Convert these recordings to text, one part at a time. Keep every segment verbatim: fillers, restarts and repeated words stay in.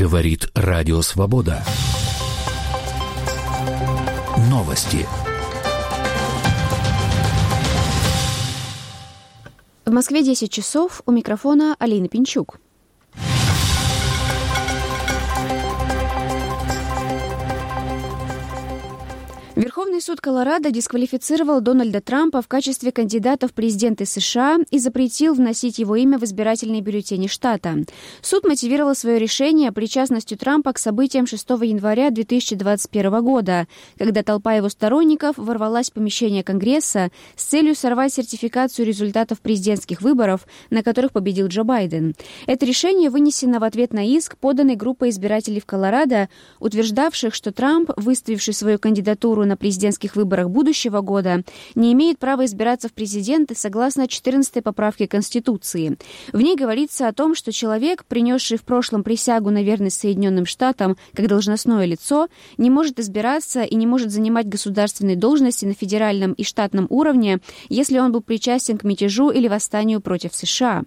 Говорит Радио Свобода. Новости. В Москве десять часов. У микрофона Алина Пинчук. Верховный суд Колорадо дисквалифицировал Дональда Трампа в качестве кандидата в президенты США и запретил вносить его имя в избирательные бюллетени штата. Суд мотивировал свое решение причастностью Трампа к событиям шестого января две тысячи двадцать первого года, когда толпа его сторонников ворвалась в помещение Конгресса с целью сорвать сертификацию результатов президентских выборов, на которых победил Джо Байден. Это решение вынесено в ответ на иск, поданный группой избирателей в Колорадо, утверждавших, что Трамп, выставивший свою кандидатуру на президентских выборах будущего года, не имеет права избираться в президенты согласно четырнадцатой поправке Конституции. В ней говорится о том, что человек, принесший в прошлом присягу на верность Соединенным Штатам как должностное лицо, не может избираться и не может занимать государственные должности на федеральном и штатном уровне, если он был причастен к мятежу или восстанию против США.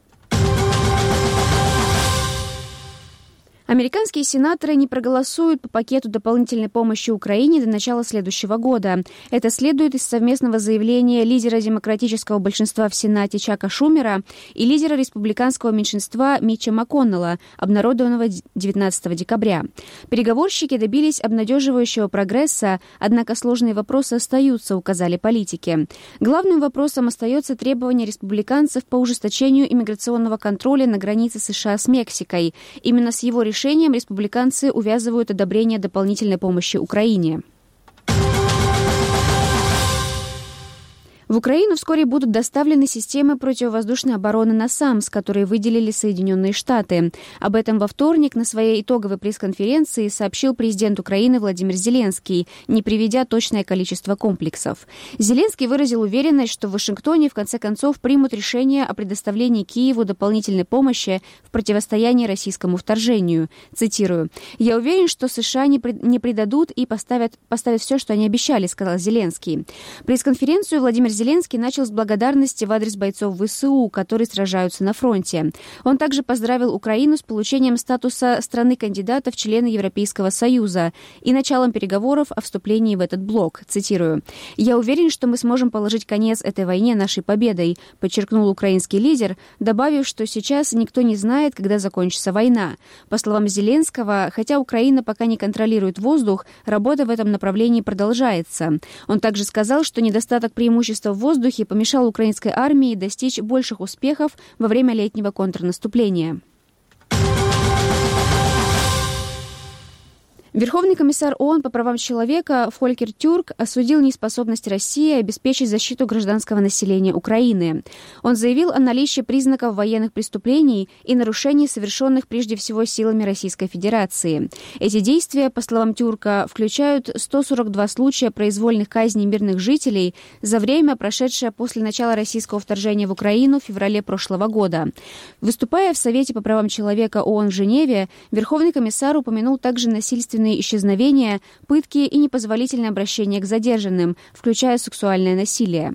Американские сенаторы не проголосуют по пакету дополнительной помощи Украине до начала следующего года. Это следует из совместного заявления лидера демократического большинства в Сенате Чака Шумера и лидера республиканского меньшинства Митча МакКоннелла, обнародованного девятнадцатого декабря. Переговорщики добились обнадеживающего прогресса, однако сложные вопросы остаются, указали политики. Главным вопросом остается требование республиканцев по ужесточению иммиграционного контроля на границе США с Мексикой. Именно с его решением Решением республиканцы увязывают одобрение дополнительной помощи Украине. В Украину вскоре будут доставлены системы противовоздушной обороны «Насамс», которые выделили Соединенные Штаты. Об этом во вторник на своей итоговой пресс-конференции сообщил президент Украины Владимир Зеленский, не приведя точное количество комплексов. Зеленский выразил уверенность, что в Вашингтоне в конце концов примут решение о предоставлении Киеву дополнительной помощи в противостоянии российскому вторжению. Цитирую: «Я уверен, что США не предадут и поставят, поставят все, что они обещали», — сказал Зеленский. Пресс-конференцию Владимир Зеленский начал с благодарности в адрес бойцов ВСУ, которые сражаются на фронте. Он также поздравил Украину с получением статуса страны-кандидата в члены Европейского Союза и началом переговоров о вступлении в этот блок. Цитирую: «Я уверен, что мы сможем положить конец этой войне нашей победой», подчеркнул украинский лидер, добавив, что сейчас никто не знает, когда закончится война. По словам Зеленского, хотя Украина пока не контролирует воздух, работа в этом направлении продолжается. Он также сказал, что недостаток преимущества в воздухе помешал украинской армии достичь больших успехов во время летнего контрнаступления. Верховный комиссар ООН по правам человека Фолькер Тюрк осудил неспособность России обеспечить защиту гражданского населения Украины. Он заявил о наличии признаков военных преступлений и нарушений, совершенных прежде всего силами Российской Федерации. Эти действия, по словам Тюрка, включают сто сорок два случая произвольных казней мирных жителей за время, прошедшее после начала российского вторжения в Украину в феврале прошлого года. Выступая в Совете по правам человека ООН в Женеве, Верховный комиссар упомянул также насильственные исчезновения, пытки и непозволительное обращение к задержанным, включая сексуальное насилие.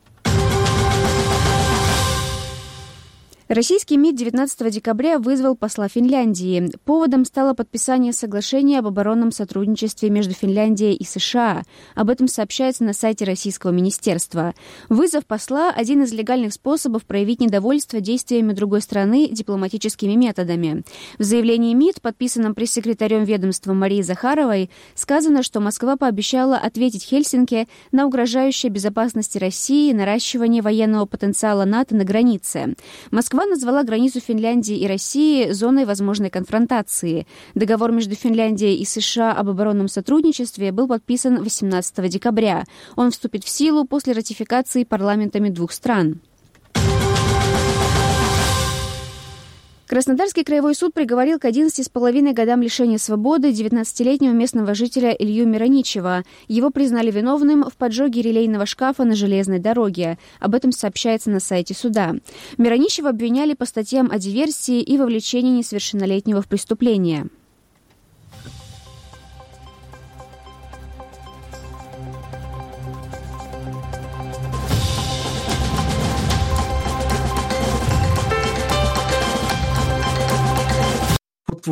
Российский МИД девятнадцатого декабря вызвал посла Финляндии. Поводом стало подписание соглашения об оборонном сотрудничестве между Финляндией и США. Об этом сообщается на сайте российского министерства. Вызов посла – один из легальных способов проявить недовольство действиями другой страны дипломатическими методами. В заявлении МИД, подписанном пресс-секретарем ведомства Марией Захаровой, сказано, что Москва пообещала ответить Хельсинки на угрожающее безопасности России наращивание военного потенциала НАТО на границе. Москва Москва назвала границу Финляндии и России зоной возможной конфронтации. Договор между Финляндией и США об оборонном сотрудничестве был подписан восемнадцатого декабря. Он вступит в силу после ратификации парламентами двух стран. Краснодарский краевой суд приговорил к одиннадцати с половиной годам лишения свободы девятнадцатилетнего местного жителя Илью Мироничева. Его признали виновным в поджоге релейного шкафа на железной дороге. Об этом сообщается на сайте суда. Мироничева обвиняли по статьям о диверсии и вовлечении несовершеннолетнего в преступление.